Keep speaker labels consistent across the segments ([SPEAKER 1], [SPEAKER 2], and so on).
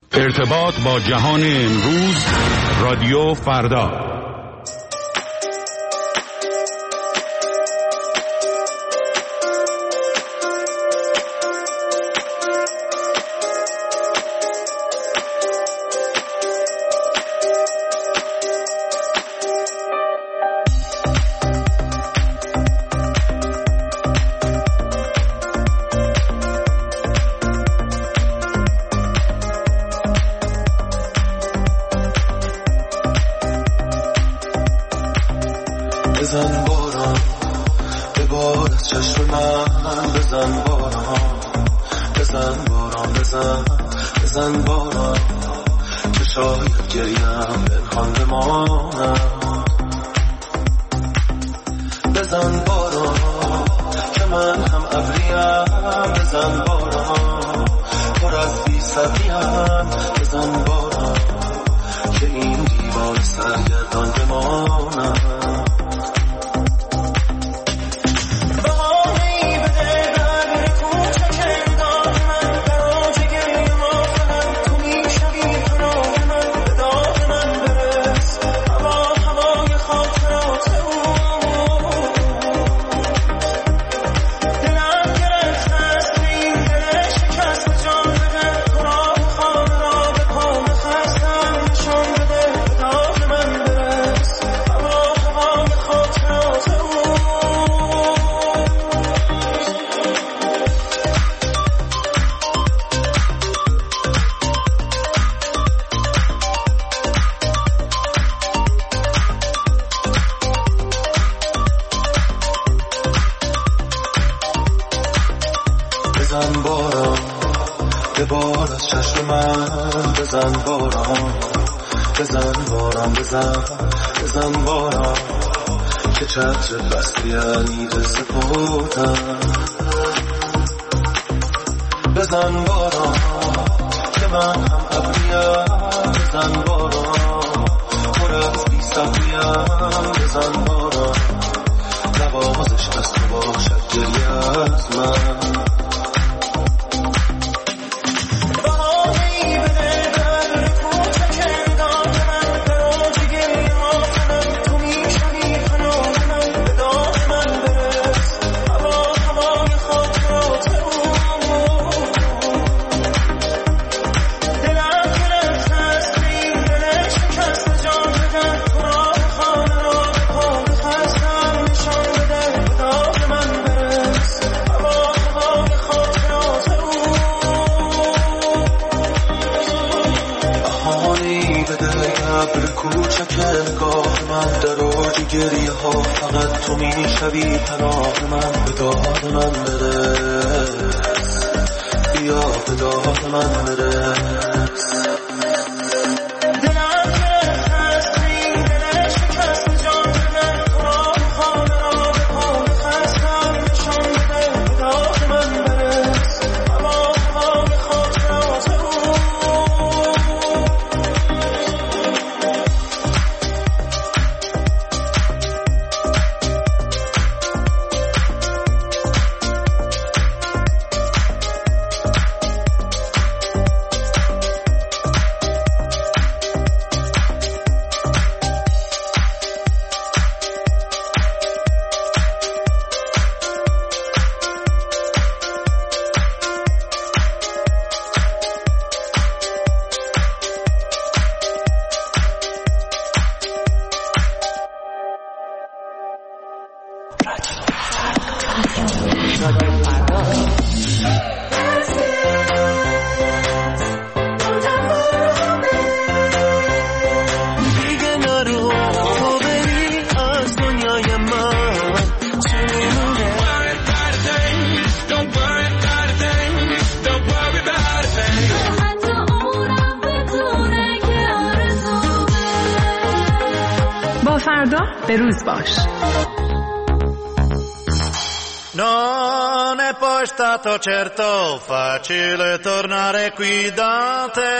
[SPEAKER 1] ارتباط با جهان امروز، رادیو فردا.
[SPEAKER 2] بزن باران ببار از چشم من، بزن باران بزن باران بزن باران که شاید گریم پنهان بمانم. بزن باران که من هم ابریم، بزن باران پر از بی صبریم، بزن باران که این دیوار سرگردان بمانم. بزن باران ببار از چشم من، بزن باران بزن باران بزن باران که چتر بستی علیده سپردم. بزن باران که من هم ابریم، بزن باران پر از بی صبریم، بزن باران نوازش از تو باشد گریه از من. کوچک نگاه من در اوج گریه ها، فقط تو میشوی پناه من. به داد من برس، بیا به داد من برس.
[SPEAKER 3] فردا به روز باش.
[SPEAKER 4] Non è poi stato certo facile tornare qui da te.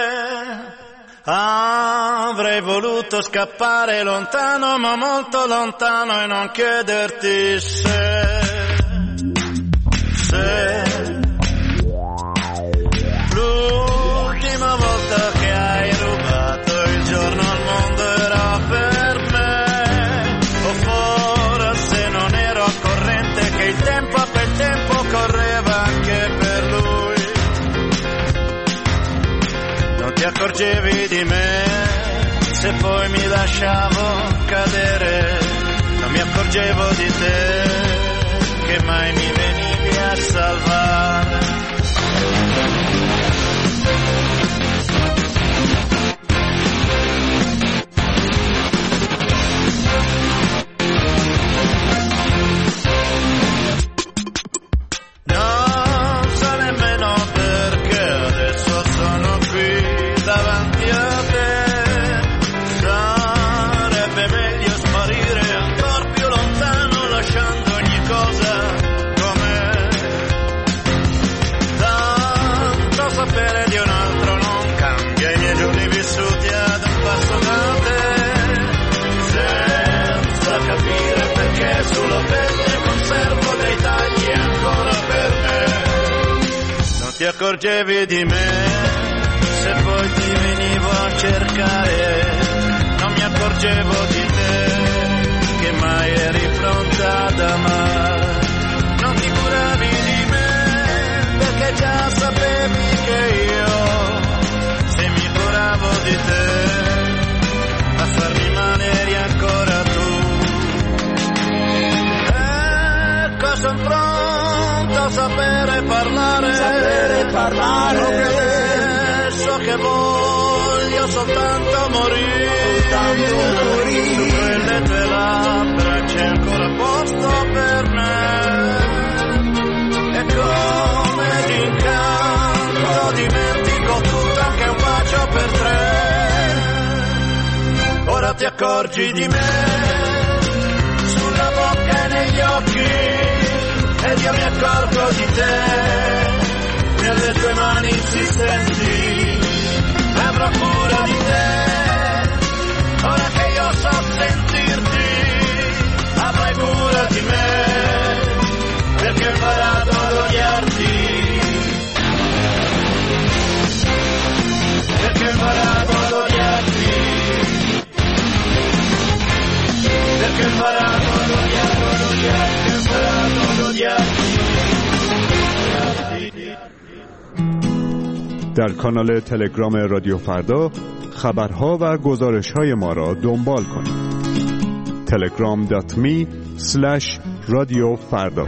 [SPEAKER 4] Avrei voluto scappare lontano, ma molto lontano, e non chiederti se l'ultima volta ti accorgevi di me se poi mi lasciavo cadere, non mi accorgevo di te che mai mi venivi a salvare. Ti accorgevi di me se poi ti venivo a cercare, non mi accorgevo di te che mai eri pronta ad amare, non ti curavi di me perché già sapevi che io, se mi curavo di te, a farmi male eri ancora tu. Ecco, son pronto a sapere parlare, so che voglio soltanto morire, su quelle tue labbra c'è ancora posto per me, e come d'incanto dimentico tutto anche un bacio per tre, ora ti accorgi di me, sulla bocca e negli occhi, ed io mi accorgo di te, nelle tue mani insistenti, avrò cura di te, ora che io so sentirti, avrai cura di me, perché ho imparato ad odiarti, perché ho imparato ad odiarti, perché ho imparato ad odiarti, ho imparato ad odiarti.
[SPEAKER 1] در کانال تلگرام رادیو فردا خبرها و گزارش‌های ما را دنبال کنید. telegram.me/radiofarda.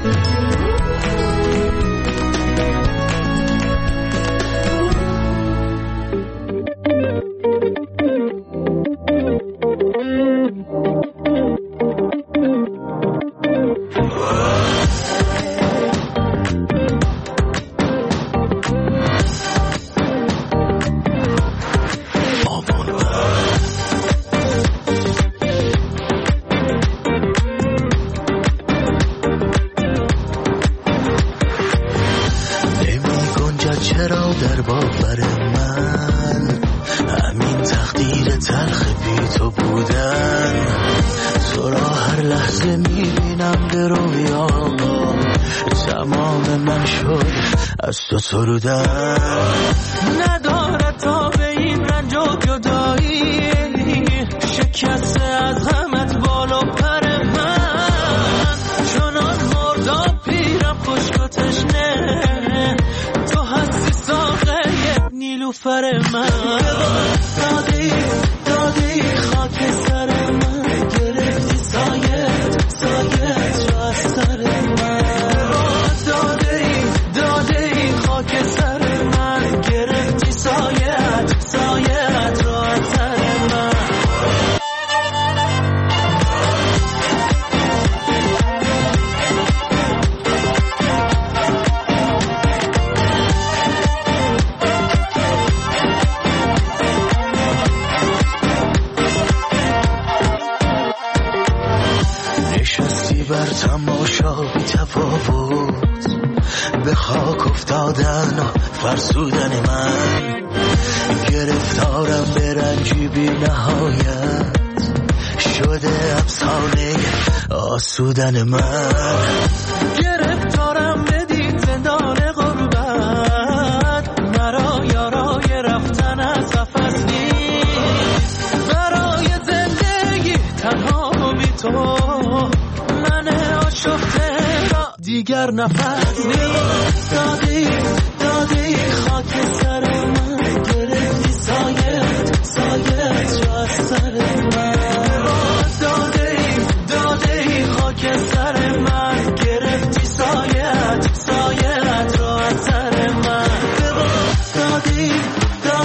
[SPEAKER 2] تو سرودن نداره تا به این رنج و جدایی، شکسته از غمت بالا پر من، چنان مردا پیرم خشک و تشنه، تو هستی ساقه نیلوفر من، دادی خاک سر من، گرفتی سایت رو از سر من، دادی خاک سر من، گرفتی سایت رو از سر من. نشستی بر تماشا بی تفاوت، به خاک افتادن فرسودن من، گرفتارم به رنجی بی نهایت، شده افسانه آسودن من، گرفتارم بدید زندان غربت، مرا یارای رفتن از قفس نیست، برای زندگی تنها بی تو، من آشفته را دیگر نفس نیست، دادی خاک سر من، گرفتی سایه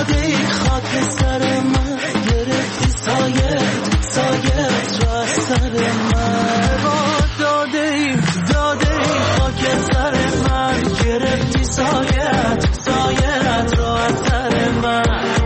[SPEAKER 2] داده ای خاک سر من، گرفتی سایت رو از سر من. داده ای خاک سر من، گرفتی سایت رو از سر من.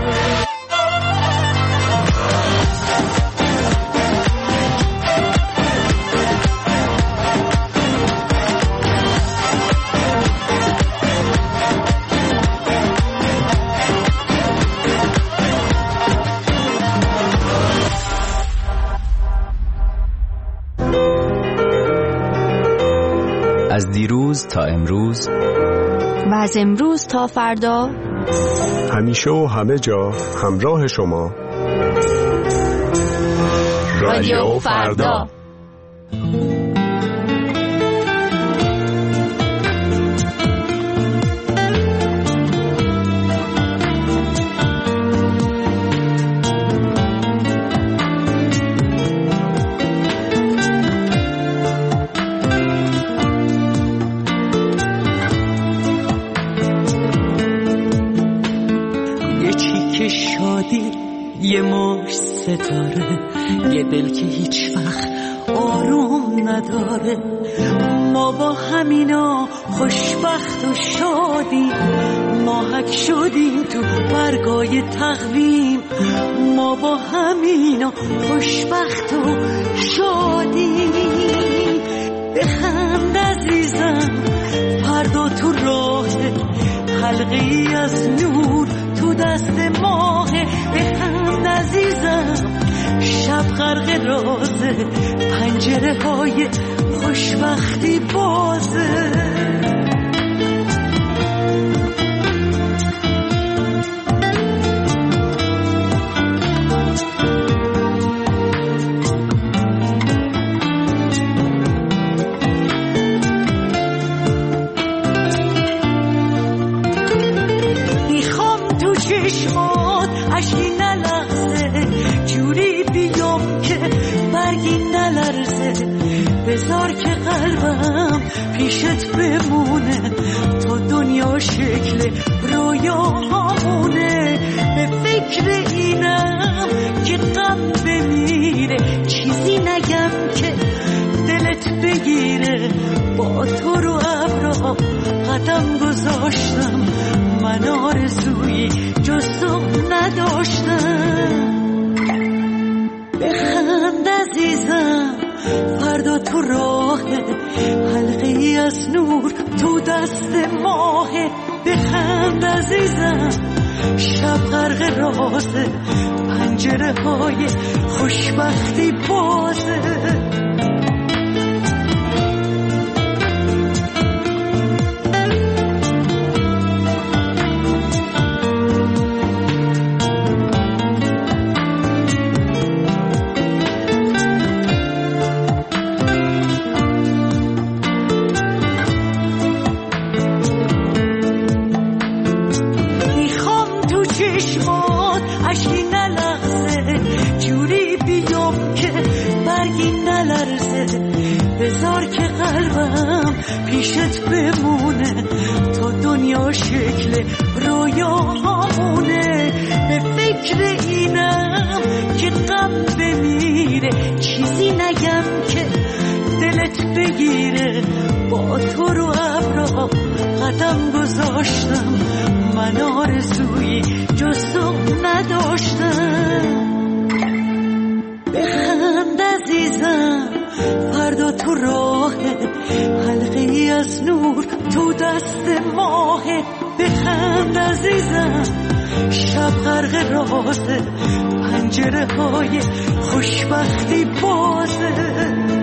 [SPEAKER 5] از دیروز تا امروز
[SPEAKER 6] و از امروز تا فردا،
[SPEAKER 1] همیشه و همه جا همراه شما.
[SPEAKER 6] رادیو فردا.
[SPEAKER 2] یه مش ستاره، یه دل که هیچ وقت آروم نداره. ما با همینا خوشبخت و شادیم، ماهک شدیم تو برگای تقویم. ما با همینا خوشبخت و شادیم. بخند عزیزم، فردا تو راه، حلقه‌ای از نور تو دست ماهه. بخند عزیزم، شب غرق رازه، پنجره های خوشبختی بازه. اشکی نلغزه، جوری بیام که برگی نلرزه. بذار که قلبم پیشت بمونه، تا دنیا شکل رویاهامونه. به فکر اینم که غم بمیره، چیزی نگم که دلت بگیره. با تو رو ابرا قدم گذاشتم، من آرزویی جز تو نداشتم. بخند عزیزم، فردا تو راه، حلقه‌ای از نور تو دست ماهه. بخند عزیزم، شب غرق رازه، پنجره های خوشبختی بازه. اشکی نلغزه، جوری بیام که برگی نلرزه. بذار که قلبم پیشت بمونه، تا دنیا شکل رویاهامونه. به فکر اینم که غم بمیره، چیزی نگم که دلت بگیره. با تو رو ابرا قدم گذاشتم، من آرزویی جز تو نداشتم. بخند عزیزم، فردا تو راه، حلقه‌ای از نور تو دست ماهه. بخند عزیزم، شب غرق رازه، پنجره های خوشبختی بازه.